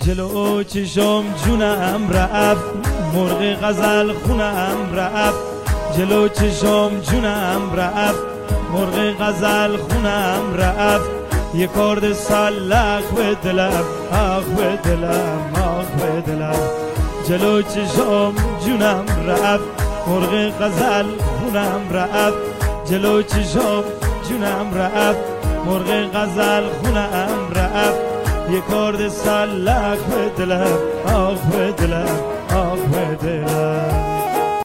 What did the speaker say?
جلو چشم جونم رفت، مرغ غزل خونم رفت. جلو چشم جونم رفت، مرغ غزل خونم رفت. یک کرد سلخ به دلم، آخ به دلم، آخ به دلم. جلو چشم جونم رفت، مرغ غزل خونم رفت. جلو چشم جونم رفت، مرغ غزل خونم رفت. یک کرد سلخ به دلم، آخ به دلم، آخ به دلم.